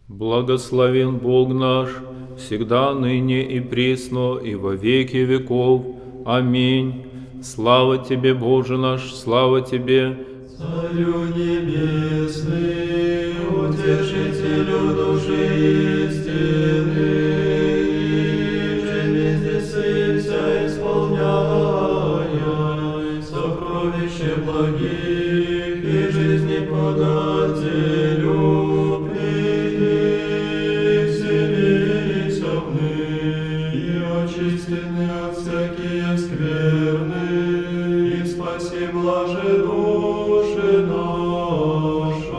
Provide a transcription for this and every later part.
Благословен Бог наш, всегда, ныне и присно, и во веки веков. Аминь. Слава Тебе, Боже наш, слава Тебе, Царю небесный, утешителю души истины, же везде сын вся исполняя, сокровище благих и жизни подателю, приди вселися в ны, и очистены от всякие скверны, и спаси блаже души наша.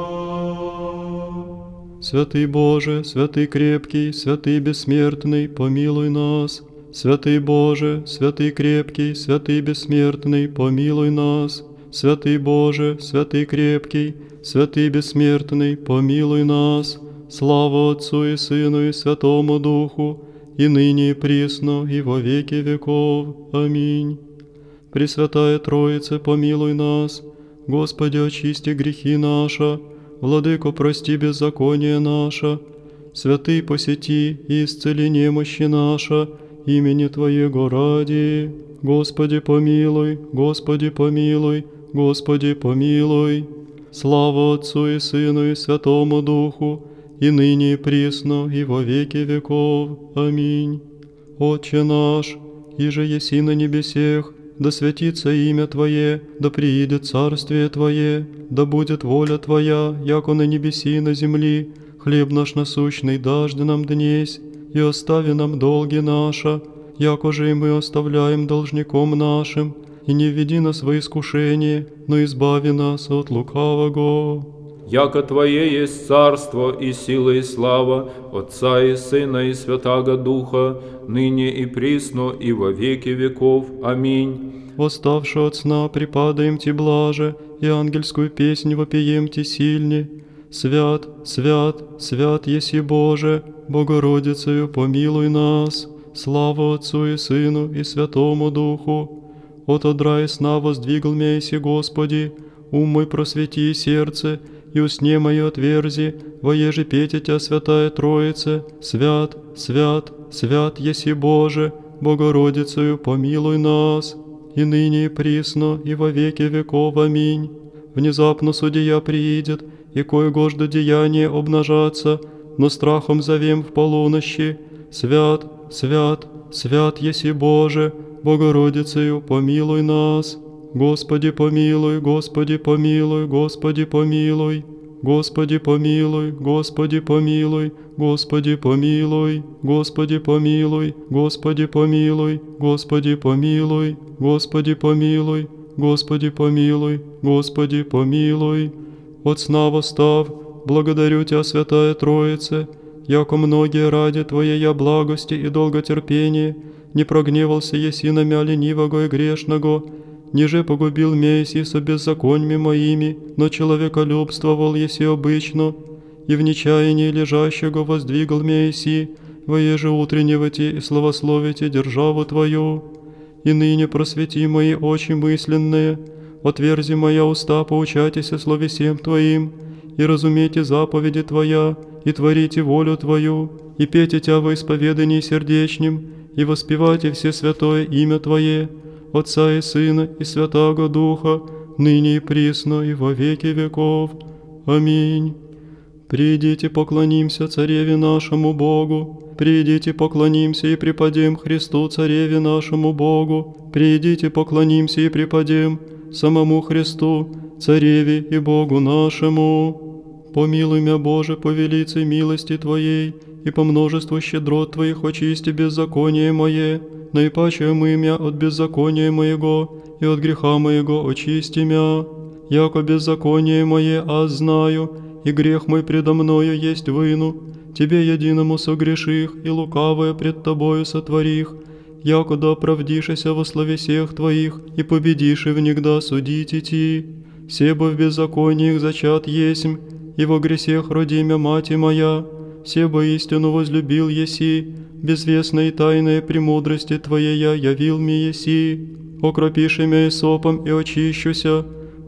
Святый Боже, святый крепкий, святый бессмертный, помилуй нас. Святый Боже, святый крепкий, святый бессмертный, помилуй нас. Святый Боже, святый крепкий, святый бессмертный, помилуй нас. Слава Отцу и Сыну и Святому Духу, и ныне и присно, и во веки веков. Аминь. Пресвятая Троице, помилуй нас. Господи, очисти грехи наши. Владыко, прости беззаконие наше. Святый, посети и исцели немощи наши, имени Твоего ради. Господи, помилуй, Господи, помилуй, Господи, помилуй. Слава Отцу и Сыну и Святому Духу, и ныне и присно, и во веки веков. Аминь. Отче наш, иже еси на небесех, да святится имя Твое, да приидет царствие Твое, да будет воля Твоя, яко на небеси и на земли. Хлеб наш насущный дажды нам днесь, и остави нам долги наши, яко же и мы оставляем должником нашим, и не введи нас во искушение, но избави нас от лукавого. яко Твое есть царство и сила и слава Отца и Сына и Святаго Духа, ныне и присно, и во веки веков. Аминь. Восставши от сна, припадаем Ти блаже, и ангельскую песнь вопием Ти сильне. Свят, свят, свят еси Боже, Богородицею помилуй нас. Слава Отцу и Сыну и Святому Духу. От одра и сна воздвигл меня еси Господи, ум мой просвети сердце, и усне мое отверзи, воеже петя Тя, Святая Троице. Свят, свят, свят еси Боже, Богородицею помилуй нас. И ныне и присно, и во веки веков. Аминь. Внезапно судья приидет, и кое-гождо деяние обнажаться, но страхом зовем в полунощи. Свят, свят, свят еси Боже, Богородицею помилуй нас. Господи помилуй, Господи помилуй, Господи помилуй. Господи помилуй, Господи помилуй, Господи помилуй, Господи помилуй, Господи помилуй, Господи помилуй, Господи помилуй, Господи помилуй, Господи помилуй. От сна восстав, благодарю Тя, Святая Троице, яко многие ради Твоей благости и долготерпения не прогневался еси на мя ленивого и грешного, ниже погубил меня еси со беззаконьми моими, но человеколюбствовал еси обычно, и в нечаянии лежащего воздвигал меня еси, воеже утренневати и славословите державу Твою. И ныне просвети мои очи мысленные, отверзи моя уста, поучайтеся словесем Твоим, и разумейте заповеди Твоя, и творите волю Твою, и пейте Тя во исповедании сердечнем, и воспевайте все святое имя Твое, Отца и Сына и Святаго Духа, ныне и присно, и во веки веков. Аминь. Придите, поклонимся Цареве нашему Богу, придите, поклонимся и преподем Христу Цареве нашему Богу, придите, поклонимся и преподем самому Христу, Цареве и Богу нашему. Помилуй мя, Боже, по велицей милости Твоей, и по множеству щедрот Твоих очисти беззаконие мое, наипаче омый мя от беззакония моего, и от греха моего очисти мя. Яко беззаконие мое аз знаю, и грех мой предо мною есть выну, Тебе единому согреших, и лукавое пред Тобою сотворих, яко да оправдишеся во словесех Твоих, и победишь и внегда судить идти. Себо в беззакониях зачат есмь, и во гресех родимя мати моя, себо истину возлюбил еси, безвестной и тайной премудрости Твоей явил мне еси. Окропиши мя исопом и очищуся,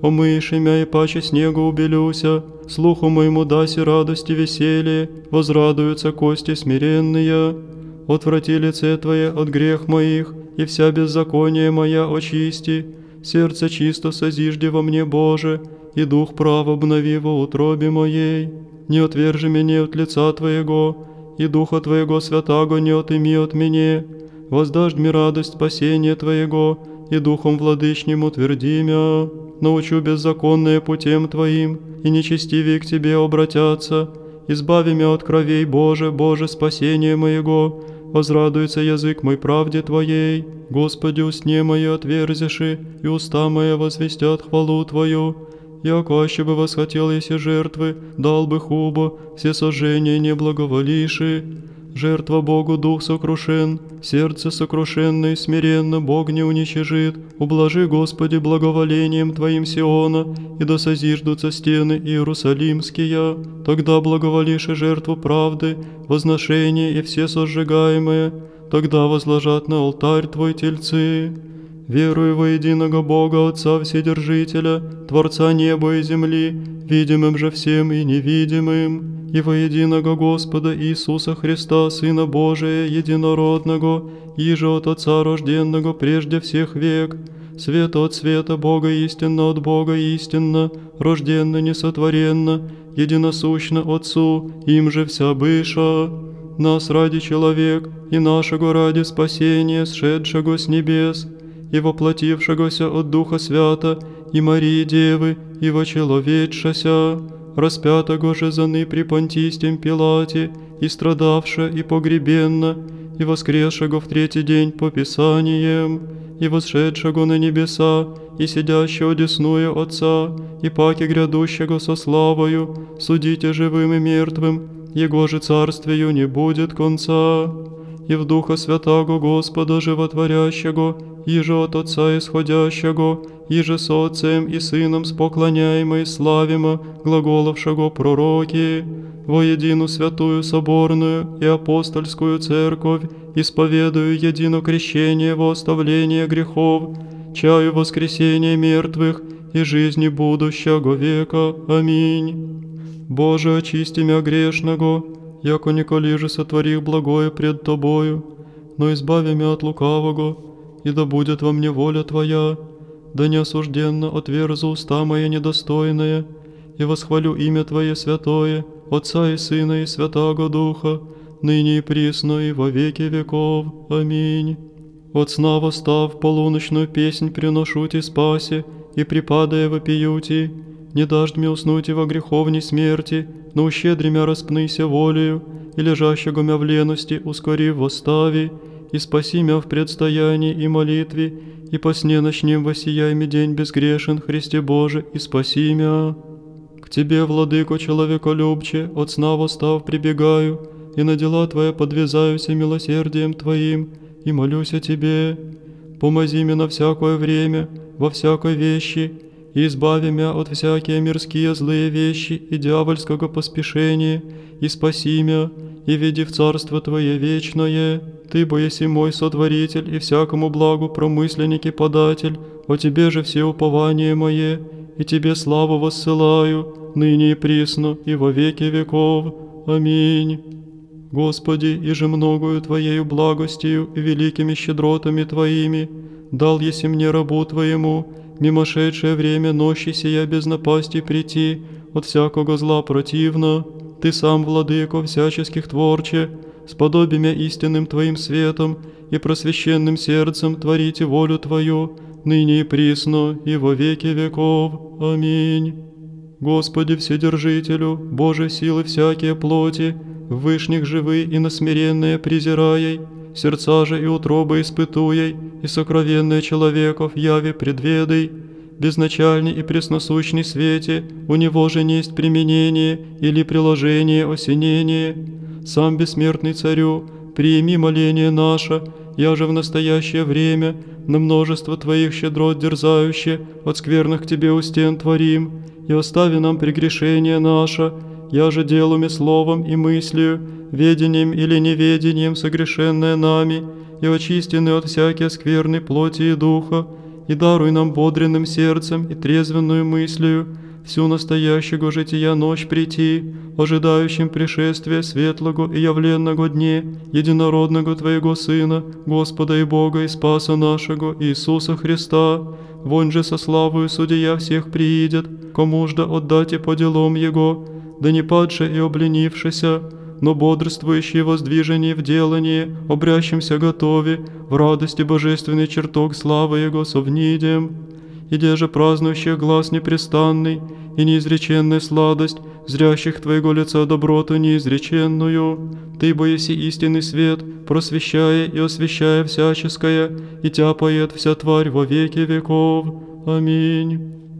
омыешь мя и паче снегу убелюся, слуху моему даси радость и веселье, возрадуются кости смиренные. Отврати лице Твое от грех моих, и вся беззаконие моя очисти. Сердце чисто созижди во мне, Боже, и дух прав обнови во утробе моей. Не отвержи меня от лица Твоего, и духа Твоего святаго не отыми от меня. Воздашь мне радость спасения Твоего, и духом владычним утверди мя. Научу беззаконное путем Твоим, и нечестивее к Тебе обратятся. Избави мя от кровей, Боже, Боже, спасение моего. Возрадуется язык мой правде Твоей. Господи, устне мои отверзиши, и уста мои возвестят хвалу Твою. Яко аще бы восхотел еси жертвы, дал бы хубо, все сожжения не благоволиши. Жертва Богу дух сокрушен, сердце сокрушенно и смиренно Бог не уничижит. Ублажи, Господи, благоволением Твоим Сиона, и да созиждутся стены Иерусалимские. Тогда благоволишь и жертву правды, возношение и все сожигаемые. Тогда возложат на алтарь Твой тельцы. Верую во единого Бога, Отца Вседержителя, Творца неба и земли, видимым же всем и невидимым, и во единого Господа Иисуса Христа, Сына Божия, единородного, иже от Отца рожденного прежде всех век, света от света, Бога истинно от Бога истинно, рожденно несотворенно, единосущно Отцу, им же вся быша. Нас ради человек, и нашего ради спасения, сшедшего с небес, и воплотившегося от Духа Свята, и Марии Девы, и вочеловечшася, распятого же заны при Понтистем Пилате, и страдавша, и погребенна, и воскресшего в третий день по Писаниям, и восшедшего на небеса, и сидящего одесную Отца, и паки грядущего со славою, судите живым и мертвым, Его же царствию не будет конца. И в Духа Святаго Господа Животворящего, иже от Отца исходящего, иже с Отцем и Сыном споклоняемо и славимо, глаголовшего пророки, во едину святую соборную и апостольскую церковь, исповедую едино крещение во оставление грехов, чаю воскресения мертвых и жизни будущего века. Аминь. Боже, очисти мя грешного, яко николи же сотворих благое пред Тобою, но избави мя от лукавого, и да будет во мне воля Твоя, да неосужденно отверзу уста мои недостойные, и восхвалю имя Твое святое, Отца и Сына и Святаго Духа, ныне и присно и во веки веков. Аминь. От сна восстав, полуночную песнь приношу Ти спаси, и припадая вопию Ти, не дашь мне уснуть и во греховней смерти, но ущедри мя распнися волею, и лежащего мя в лености ускори восстави, и спаси мя в предстоянии и молитве, и по сне ночнем воссияй ми день безгрешен, Христе Боже, и спаси мя. К Тебе, владыко человеколюбче, от сна восстав прибегаю, и на дела Твои подвязаюся милосердием Твоим, и молюся Тебе. Помози мне на всякое время, во всякой вещи, и избави мя от всякие мирские злые вещи и дьявольского поспешения, и спаси мя, и веди в Царство Твое вечное. Ты, бо еси мой сотворитель и всякому благу промысленник и податель, о Тебе же все упование мое, и Тебе славу воссылаю, ныне и присно, и во веки веков. Аминь. Господи, иже многою Твоею благостью и великими щедротами Твоими дал еси мне рабу Твоему, мимошедшее время нощи сия без напасти прийти, от всякого зла противно. Ты сам, владыко всяческих творче, сподоби мя истинным Твоим светом и просвященным сердцем творите волю Твою, ныне и присно, и во веки веков. Аминь. Господи Вседержителю, Боже силы всякие плоти, в вышних живы и на смиренные презираей, сердца же и утробы испытуей, и сокровенные человеков яви предведой, безначальный и пресносущный свете, у него же несть применение или приложение осенение. Сам бессмертный Царю, приими моление наше, я же в настоящее время на множество Твоих щедрот дерзающе от скверных к Тебе устен творим, и остави нам прегрешение наше, я же делами, словом и мыслью, ведением или неведением согрешенное нами, и очистены от всякие скверной плоти и духа, и даруй нам бодренным сердцем и трезвенную мыслью всю настоящего жития ночь прийти, ожидающим пришествия светлого и явленного дне, единородного Твоего Сына, Господа и Бога и Спаса нашего, Иисуса Христа. Вон же со славою судья всех приидет, кому ж да отдать и по делам Его, да не падше и обленившися, но бодрствующий воздвижении в делании, обрящимся готове, в радости божественный чертог славы Его совнидем. Иде же празднующих глаз непрестанный, и неизреченная сладость, зрящих Твоего лица доброту неизреченную. Ты, бо еси истинный свет, просвещая и освещая всяческое, и тяпает вся тварь во веки веков. Аминь.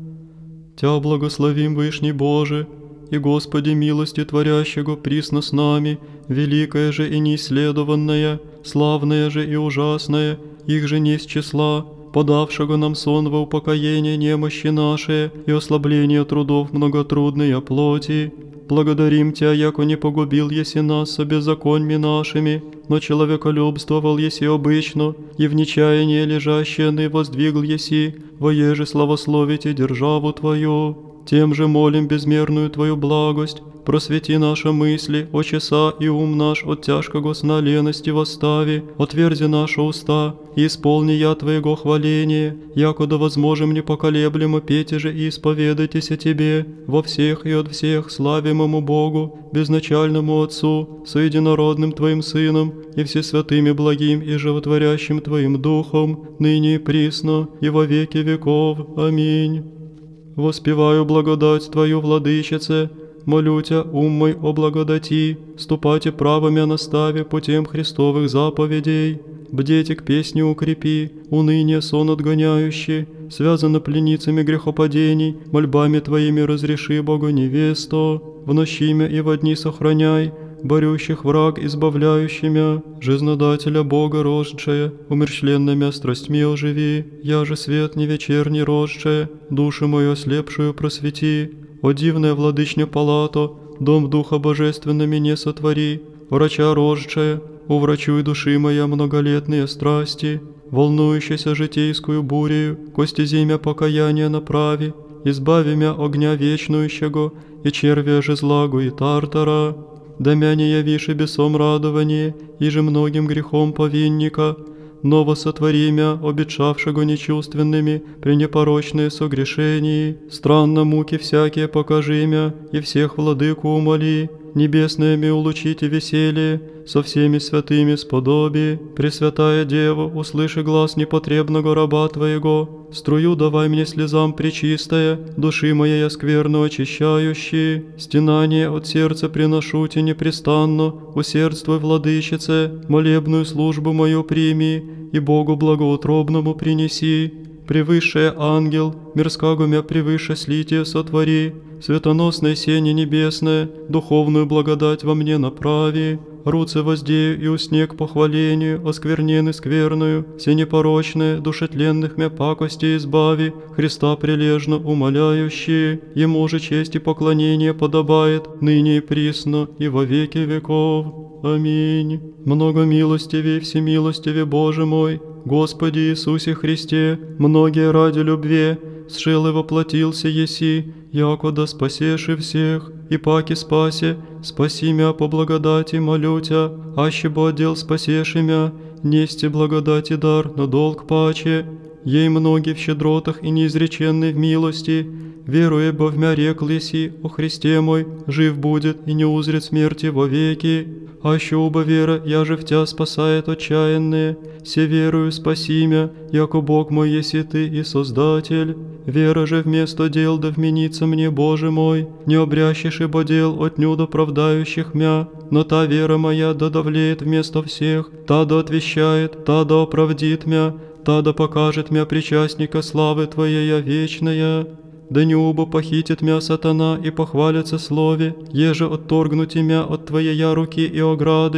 Тя благословим, Вышний Боже, и Господи милости творящего присно с нами, великое же и неисследованное, славное же и ужасное, их же не с числа, подавшего нам сон во упокоение немощи наши и ослабление трудов многотрудной плоти. Благодарим Тя, яко не погубил еси нас со беззаконьми нашими, но человеколюбствовал еси обычно, и в нечаянии лежащее ны воздвигл еси, воеже славословите державу Твою. Тем же молим безмерную Твою благость, просвети наши мысли, очеса и ум наш от тяжкого сна лености восстави, отверзи наши уста, и исполни я Твоего хваления, якуда возможем непоколеблемо пейте же и исповедайтесь о Тебе, во всех и от всех славимому Богу, безначальному Отцу, соединородным Твоим Сыном, и всесвятыми благим и животворящим Твоим Духом, ныне и присно, и во веки веков. Аминь. Воспеваю благодать Твою, Владычице, молю Тя, ум мой о благодати, ступайте правами наставе путем Христовых заповедей, бдете к песне укрепи, уныние сон отгоняющий, связано пленницами грехопадений, мольбами Твоими разреши Богу невесту, в ночи мя и во дни сохраняй, борющих враг избавляющимя, жизнодателя Бога рождшая, умерщвленными страстьми оживи, я же свет не вечерний рождшая, душу мою ослепшую просвети, о дивная владычня палато, дом Духа Божественными не сотвори, врача рождшая, уврачуй души моя многолетные страсти, волнующаяся житейскую бурею, кости земя покаяния направи, избави мя огня вечнующего, и червя же злагу и тартара, да мя не явиши бесом радование, и же многим грехом повинника, ново сотвори мя, обетшавшего нечувственными, при непорочные согрешении, странно муки всякие покажи мя, и всех владыку умоли, небесное ми улучите веселье, со всеми святыми сподоби, Пресвятая Дева, услыши глаз непотребного раба Твоего, струю давай мне слезам пречистая, души моей скверно очищающей, стенание от сердца приношу Те непрестанно, усердствуй, Владычице, молебную службу мою прими, и Богу благоутробному принеси, превысшее ангел, мирского мя превыше слитие сотвори, светоносное сение небесное, духовную благодать во мне направи, руце воздею и уснег похвалению, осквернены скверную, все непорочные, душетленных мя пакости избави, Христа прилежно умоляющие, Ему же честь и поклонение подобает, ныне и присно, и во веки веков. Аминь. Много милостивей, всемилостивей Боже мой, Господи Иисусе Христе, многие ради любви, сшел и воплотился еси, якода спасеши всех, и паки спаси, спаси мя по благодати молю Тя, аще бы отдел спасеши мя, нести благодати дар, но долг паче, ей многие в щедротах и неизреченной в милости, веруя бо в мя рекл еси, о Христе мой, жив будет и не узрит смерти во веки, аще уба вера, я же в Тя спасает отчаянные, се верую спаси мя, яко Бог мой еси Ты и Создатель, вера же вместо дел да вменится мне, Боже мой, не обрящешь ибо дел отнюдь оправдающих мя, но та вера моя да давлеет вместо всех, та да отвещает, та да оправдит мя, та да покажет мя причастника славы Твоей вечная. Да не убо похитит мя сатана и похвалится слове, еже отторгнуть мя от Твоей руки и ограды,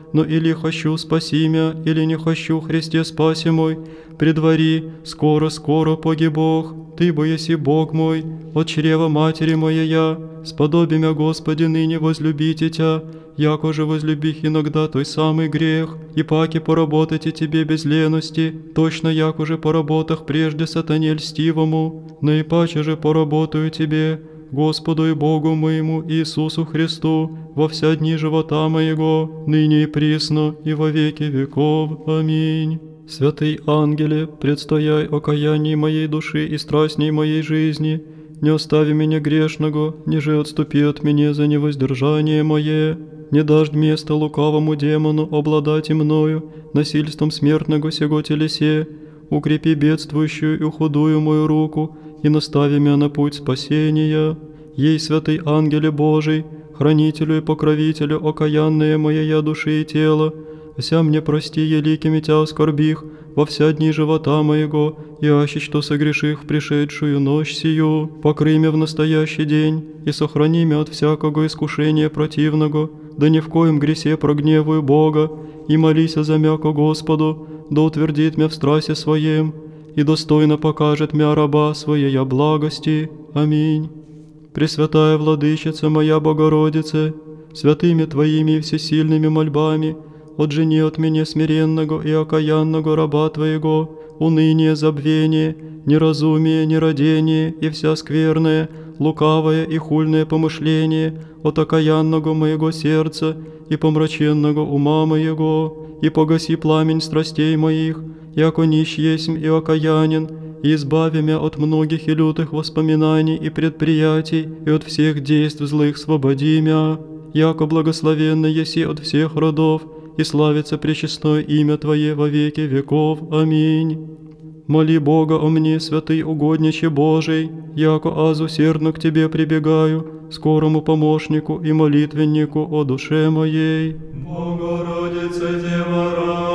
но или хочу спаси мя, или не хочу, Христе спаси мой, предвари, скоро погиб Бог, Ты бо еси Бог мой, от чрева матери моя, сподоби мя, Господи, ныне возлюбите Тя, яко же возлюбих иногда той самый грех, и паки поработайте Тебе без лености, точно яко же по работах прежде сатане льстивому, наипаче же поработаю Тебе, Господу и Богу моему Иисусу Христу, во вся дни живота моего, ныне и присно, и во веки веков. Аминь. Святый ангеле, предстояй окаянии моей души и страстней моей жизни, не остави меня грешного, ниже отступи от меня за невоздержание мое, не дашь места лукавому демону обладать и мною, насильством смертного сего телесе, укрепи бедствующую и худую мою руку, и настави меня на путь спасения. Ей, святый ангеле Божий, хранителю и покровителю окаянные моя души и тело, вся мне прости еликими Тя оскорбих во вся дни живота моего, и аще что согреших в пришедшую ночь сию, покрый мя в настоящий день, и сохрани мя от всякого искушения противного, да ни в коем гресе прогневую Бога, и молися за мя ко Господу, да утвердит мя в страсе своем, и достойно покажет мя раба своей благости. Аминь. Пресвятая Владычица моя Богородице, святыми Твоими и всесильными мольбами, отжени от меня смиренного и окаянного раба Твоего, уныние, забвение, неразумие, нерадение и вся скверное, лукавое и хульное помышление от окаянного моего сердца и помраченного ума моего, и погаси пламень страстей моих, яко нищ есмь и окаянен, и избави мя от многих и лютых воспоминаний и предприятий, и от всех действ злых свободи мя, яко благословенно еси от всех родов, и славится пречестное имя Твое во веки веков. Аминь. Моли Бога о мне, святый угодниче Божий, яко аз усердно к Тебе прибегаю, скорому помощнику и молитвеннику о душе моей. Богородица, Дева,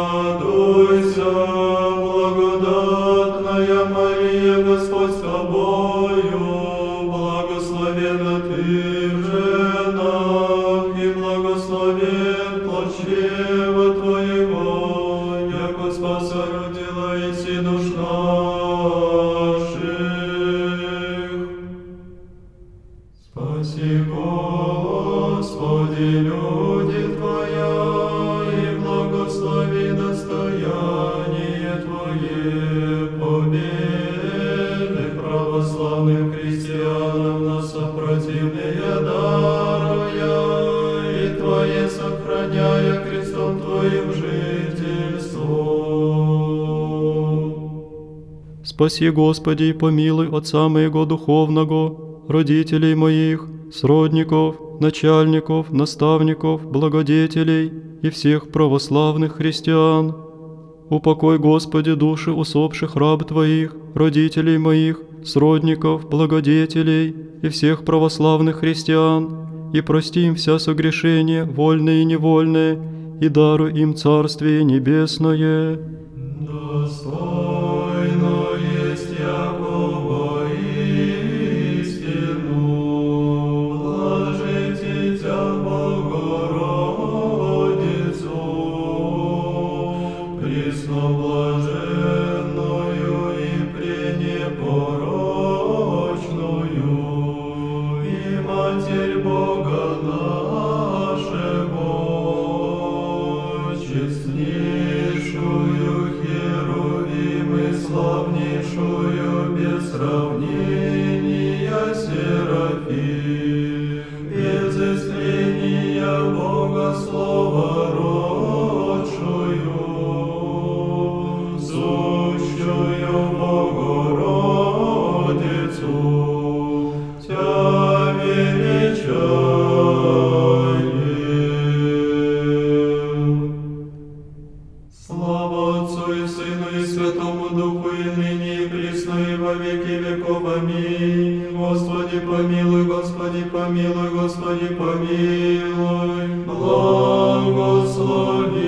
радуйся, благодатная Мария, Господь с Тобою, благословенна Ты в женах, и благословен плод чрева Твоего, яко спаса родила еси душ наших. Спаси, Господи, люди Твоя, и благослови достояние Твое, победы православным христианам на сопротивление даруя, и Твое сохраняя крестом Твоим жительство. Спаси, Господи, и помилуй Отца моего духовного, родителей моих, сродников, начальников, наставников, благодетелей и всех православных христиан. Упокой, Господи, души усопших раб Твоих, родителей моих, сродников, благодетелей и всех православных христиан, и прости им вся согрешения, вольные и невольные, и даруй им Царствие Небесное. Достойно есть Якова истину, блажите Тя Богородицу, пресноблаженную и пренепорочную, и Матерь Бога нашего, честнейшую Херувим и славнейшую без сравнения Серафим, без истления Бога Слова родшую, сущую Богородицу, Тя величаем. Слава Отцу и Сыну и Святому Духу, и ныне и присно и во веки веков. Аминь. Господи помилуй, Господи помилуй, Господи помилуй, благослови.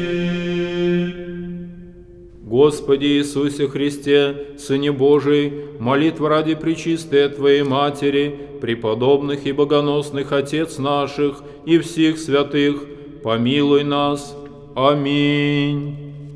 Господи Иисусе Христе, Сыне Божий, молитва ради пречистой Твоей Матери, преподобных и богоносных Отец наших и всех святых, помилуй нас. Аминь.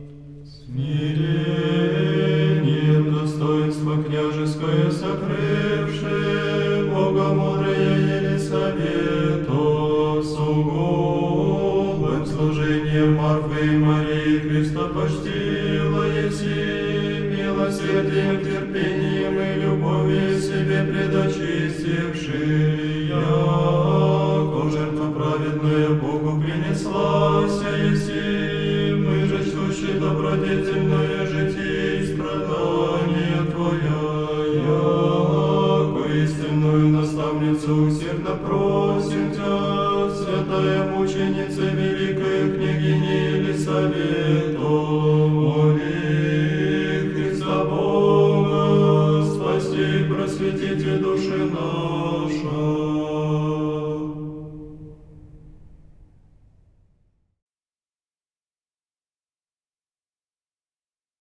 Смирением достоинство княжеское сокрывши, Богомудрое Елисавету, сугубым служением Марфы и Марии Христа почтила еси, милосердием, терпением и любовью себе предочистивши, яко жертва праведная Богу принеслася еси, мы же чтущие добродетельное житие и страдания Твоя, яко истинную наставницу усердно просим Тебя, святая мученица